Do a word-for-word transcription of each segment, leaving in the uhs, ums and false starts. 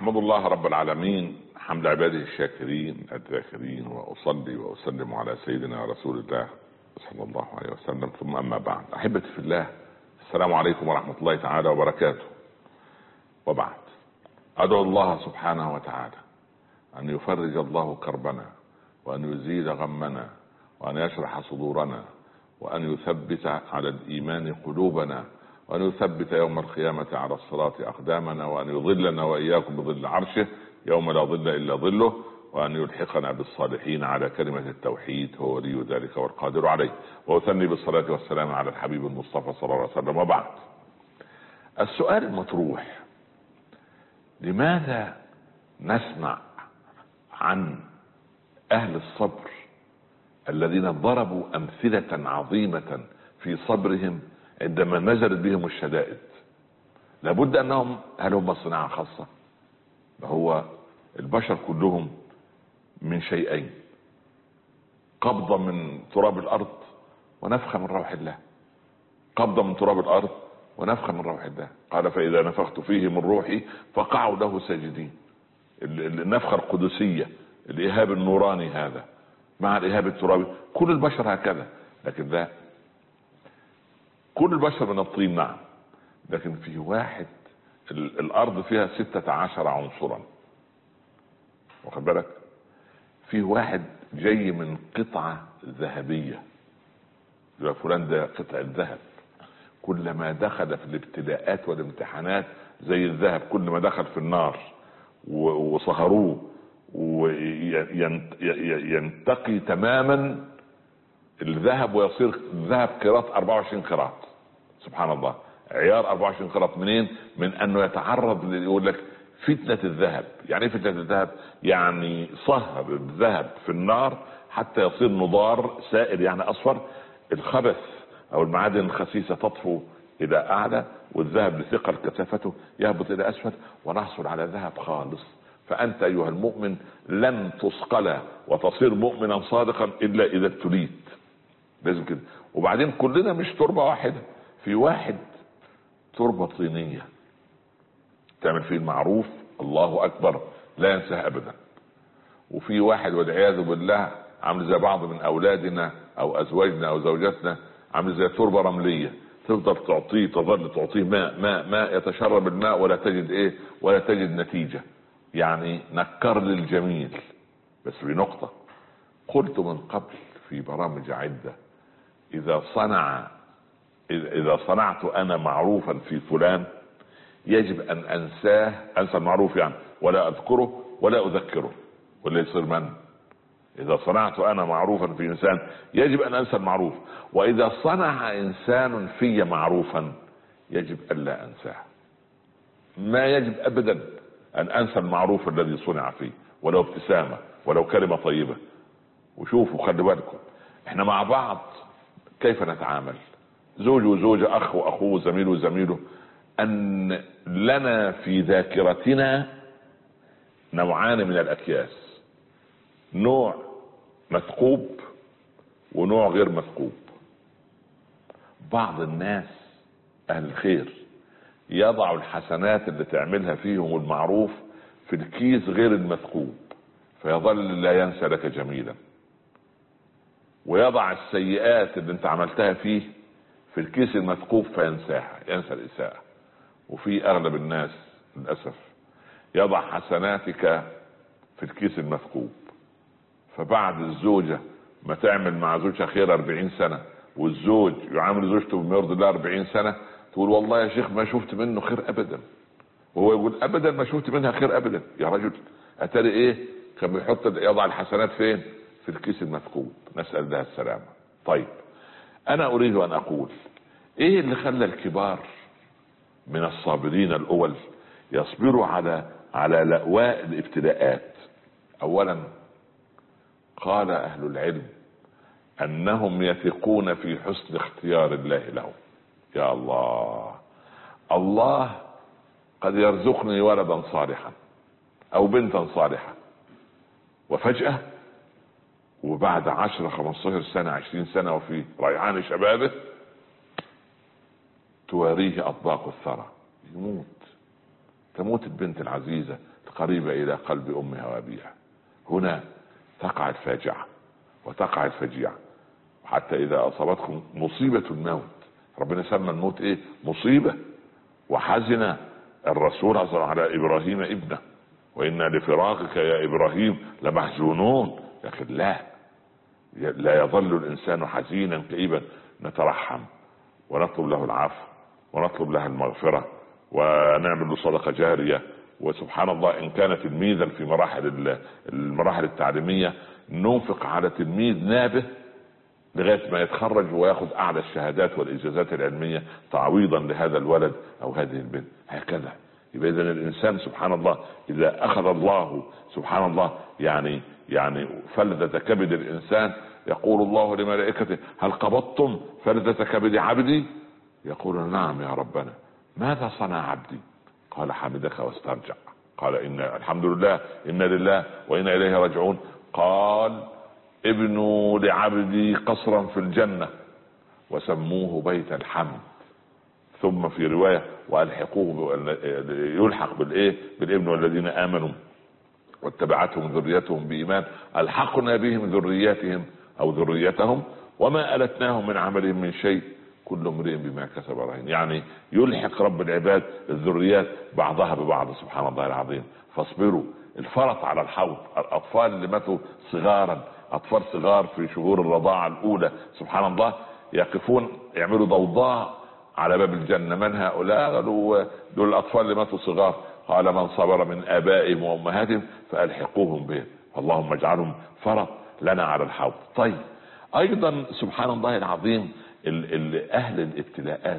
أحمد الله رب العالمين حمد عباده الشاكرين الذاكرين، وأصلي وأسلم على سيدنا رسول الله صلى الله عليه وسلم، ثم أما بعد. أحبتي في الله، السلام عليكم ورحمة الله تعالى وبركاته. وبعد، أدعو الله سبحانه وتعالى أن يفرج الله كربنا، وأن يزيد غمنا، وأن يشرح صدورنا، وأن يثبت على الإيمان قلوبنا، وأن يثبت يوم القيامة على الصراط أقدامنا، وأن يظلنا وإياكم بظل عرشه يوم لا ظل إلا ظله، وأن يلحقنا بالصالحين على كلمة التوحيد، هو ولي ذلك والقادر عليه. وأثني بالصلاة والسلام على الحبيب المصطفى صلى الله عليه وسلم. وبعد، السؤال المطروح: لماذا نسمع عن أهل الصبر الذين ضربوا أمثلة عظيمة في صبرهم عندما نزلت بهم الشدائد؟ لابد أنهم، هل هم صناعة خاصة؟ هو البشر كلهم من شيئين: قبضة من تراب الأرض ونفخة من روح الله. قبضة من تراب الأرض ونفخة من روح الله. قال: فإذا نفخت فيه من روحي فقعوا له ساجدين. النفخة القدسية، الإيهاب النوراني هذا مع الإيهاب الترابي. كل البشر هكذا، لكن لا، كل البشر من الطين نعم، لكن في واحد الأرض فيها ستة عشر عنصرا، واخد بالك؟ في واحد جاي من قطعة ذهبية، يبقى فلان ده قطعة ذهب. كلما دخل في الابتلاءات والامتحانات زي الذهب، كل ما دخل في النار وصهروه وينتقي تماما الذهب ويصير الذهب قيراط أربعة وعشرين قيراط. سبحان الله، عيار أربعة وعشرين قيراط. منين؟ من انه يتعرض، يقول لك فتنة الذهب. يعني ايه فتنة الذهب؟ يعني صهر الذهب في النار حتى يصير نضار سائل، يعني اصفر. الخبث او المعادن الخسيسة تطفو الى اعلى، والذهب لثقل كثافته يهبط الى اسفل، ونحصل على ذهب خالص. فانت ايها المؤمن لن تثقل وتصير مؤمنا صادقا الا اذا ابتليت. لازم كده. وبعدين كلنا مش تربة واحدة، في واحد تربة طينية تعمل فيه المعروف الله اكبر لا ينساه ابدا، وفي واحد والعياذ بالله عامل زي بعض من اولادنا او ازواجنا او زوجاتنا، عامل زي تربة رملية، تفضل تعطيه، تظل تعطيه ماء ماء ماء، يتشرب الماء ولا تجد ايه، ولا تجد نتيجة. يعني نكر للجميل. بس بنقطة قلت من قبل في برامج عدة: اذا صنع اذا صنعت انا معروفا في فلان يجب ان انساه، انسى المعروف يعني، ولا اذكره ولا اذكره، ولا يصير من. اذا صنعت انا معروفا في انسان يجب ان انسى المعروف، واذا صنع انسان في معروفا يجب الا انساه. ما يجب ابدا ان انسى المعروف الذي صنع فيه، ولو ابتسامة، ولو كلمة طيبة. وشوفوا، خلي بالكم، احنا مع بعض كيف نتعامل؟ زوج وزوجة، اخ واخوه، زميل وزميله. ان لنا في ذاكرتنا نوعان من الاكياس: نوع مثقوب ونوع غير مثقوب. بعض الناس اهل الخير يضعوا الحسنات اللي تعملها فيهم المعروف في الكيس غير المثقوب، فيظل لا ينسى لك جميلا، ويضع السيئات اللي انت عملتها فيه في الكيس المثقوب فينساها، ينسى الإساءة. وفي اغلب الناس للأسف يضع حسناتك في الكيس المثقوب، فبعد الزوجة ما تعمل مع زوجها خير أربعين سنة، والزوج يعامل زوجته بما يرضي الله أربعين سنة، تقول: والله يا شيخ ما شفت منه خير ابدا. وهو يقول: ابدا ما شفت منها خير ابدا. يا رجل، اتاري ايه؟ كان بيحط يضع الحسنات فين؟ في الكيس المثقوب. نسأل الله السلامة. طيب، انا اريد ان اقول: ايه اللي خلى الكبار من الصابرين الاول يصبروا على على لأواء الابتلاءات؟ اولا، قال اهل العلم انهم يثقون في حسن اختيار الله لهم. يا الله، الله قد يرزقني ولدا صالحا او بنتا صالحة، وفجأة وبعد عشرة خمستاشر سنة عشرين سنة وفي ريعان شبابه تواريه اطباق الثرى، يموت. تموت البنت العزيزة قريبة إلى قلب أمها وأبيها. هنا تقع الفاجعة وتقع الفجيعة. حتى إذا أصابتكم مصيبة الموت، ربنا سمى الموت إيه؟ مصيبة. وحزن الرسول على إبراهيم ابنه، وإنا لفراقك يا إبراهيم لمحزونون. لكن لا لا يظل الإنسان حزينا كئيبا. نترحم ونطلب له العفو ونطلب له المغفرة ونعمل له صدقة جارية. وسبحان الله إن كان تلميذا في مراحل المراحل التعليمية ننفق على تلميذ نابه لغاية ما يتخرج ويأخذ أعلى الشهادات والإجازات العلمية تعويضا لهذا الولد أو هذه البنت. هكذا يبقى إذن الإنسان سبحان الله إذا أخذ الله سبحان الله يعني يعني فلذة كبد الإنسان، يقول الله لملائكته هل قبضتم فلذة كبد عبدي؟ يقول نعم يا ربنا. ماذا صنع عبدي؟ قال حمدك واسترجع. قال إن الحمد لله إنا لله وإنا إليه راجعون. قال ابنوا لعبدي قصرا في الجنة وسموه بيت الحمد. ثم في رواية والحقوه يلحق بالايه بالابن والذين آمنوا واتبعتهم ذريتهم بإيمان الحقنا بهم ذرياتهم أو ذريتهم وما ألتناهم من عملهم من شيء كل امرئ بما كسب رهين. يعني يلحق رب العباد الذريات بعضها ببعض سبحان الله العظيم. فاصبروا. الفرط على الحوض، الأطفال اللي ماتوا صغارا، أطفال صغار في شهور الرضاعة الأولى سبحان الله يقفون يعملوا ضوضاء على باب الجنة. من هؤلاء؟ قالوا دول الأطفال اللي ماتوا صغار. قال من صبر من آبائهم وأمهاتهم فألحقوهم بهم. اللهم اجعلهم فرط لنا على الحوض. طيب أيضا سبحان الله العظيم أهل الابتلاءات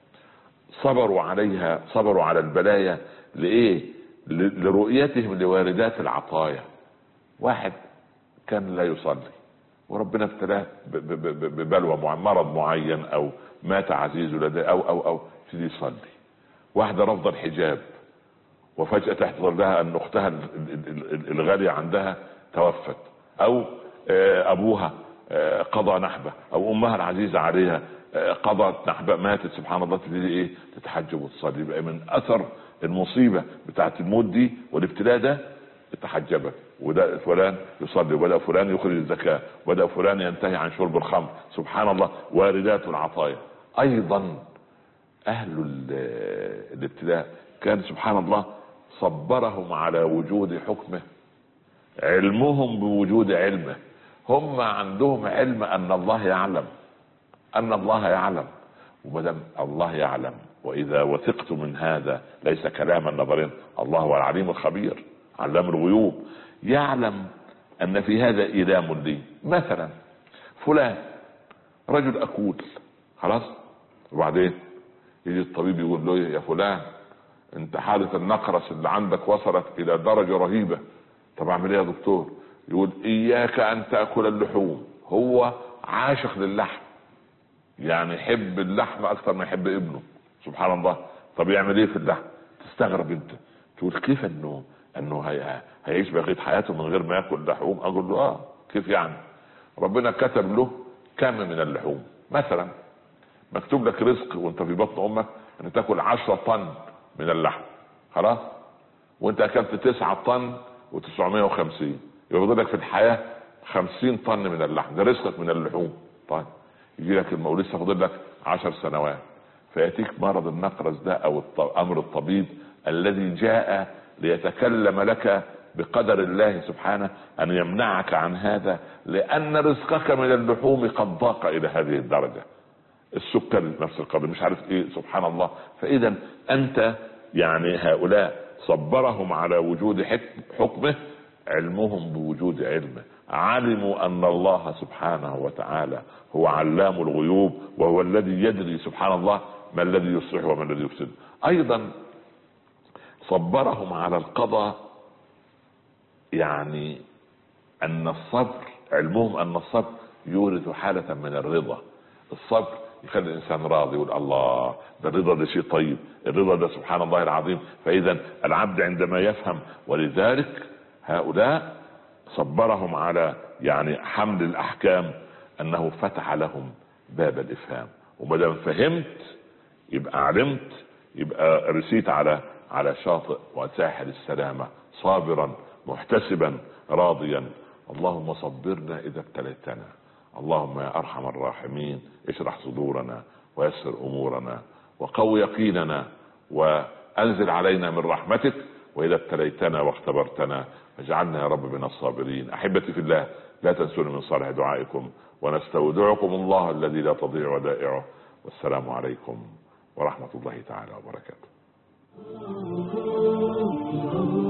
صبروا عليها، صبروا على البلايا لإيه؟ لرؤيتهم لواردات العطايا. واحد كان لا يصلي وربنا ابتلاه ببلوى مرض معين او مات عزيز لديه او او او تيجي يصلي. واحده رفض الحجاب وفجاه تحصل لها ان اختها الغاليه عندها توفت، او ابوها قضى نحبه، او امها العزيزه عليها قضت نحبه ماتت سبحان الله، تبتدي ايه؟ تتحجب وتصلي. يبقى من اثر المصيبه بتاعت الموت دي والابتلاء ده تحجبت، وده فلان يصلي، وبدأ فلان يخرج الزكاة، وبدأ فلان ينتهي عن شرب الخمر. سبحان الله واردات العطايا. ايضا اهل الابتلاء كان سبحان الله صبرهم على وجود حكمه، علمهم بوجود علمه. هم عندهم علم ان الله يعلم، ان الله يعلم، ومدام الله يعلم واذا وثقت من هذا ليس كلاما نظريا، الله هو العليم الخبير علام الغيوب، يعلم ان في هذا إيلام لي. مثلا فلان رجل اكول خلاص، وبعدين يجي الطبيب يقول له يا فلان انت حالة النقرس اللي عندك وصلت الى درجة رهيبة. طب اعمل ايه يا دكتور؟ يقول اياك ان تأكل اللحوم. هو عاشق للحم، يعني يحب اللحم اكثر ما يحب ابنه سبحان الله. طب يعمل ايه في اللحم؟ تستغرب انت تقول كيف انه انه هي... هيعيش بقية حياته من غير ما ياكل لحوم؟ اقول له اه كيف يعني؟ ربنا كتب له كم من اللحوم. مثلا مكتوب لك رزق وانت في بطن امك ان تاكل عشرة طن من اللحم خلاص، وانت اكلت تسعة طن وتسعمائة وخمسين، يفضل لك في الحياة خمسين طن من اللحم. ده رزقك من اللحوم. طيب يجي لك المولود لسه فاضل لك عشر سنوات، فياتيك مرض النقرس ده او امر الطبيب الذي جاء ليتكلم لك بقدر الله سبحانه ان يمنعك عن هذا، لان رزقك من اللحوم قد ضاق الى هذه الدرجة. السكر نفس القدر، مش عارف ايه سبحان الله. فاذا انت يعني هؤلاء صبرهم على وجود حكمه، علمهم بوجود علمه، علموا ان الله سبحانه وتعالى هو علام الغيوب، وهو الذي يدري سبحان الله ما الذي يصلح وما الذي يفسد. ايضا صبرهم على القضاء، يعني ان الصبر، علمهم ان الصبر يورث حالة من الرضا. الصبر يخلي الانسان راضي، يقول الله ده الرضا ده شيء طيب، الرضا ده سبحان الله العظيم. فاذا العبد عندما يفهم، ولذلك هؤلاء صبرهم على يعني حمل الاحكام انه فتح لهم باب الافهام. ومادام فهمت يبقى علمت، يبقى رسيت على على شاطئ وساحل السلامة صابرا محتسبا راضيا. اللهم صبرنا إذا ابتليتنا. اللهم يا أرحم الراحمين اشرح صدورنا ويسر أمورنا وقو يقيننا وأنزل علينا من رحمتك، وإذا ابتليتنا واختبرتنا اجعلنا يا رب من الصابرين. أحبتي في الله، لا تنسوني من صالح دعائكم، ونستودعكم الله الذي لا تضيع ودائعه. والسلام عليكم ورحمة الله تعالى وبركاته.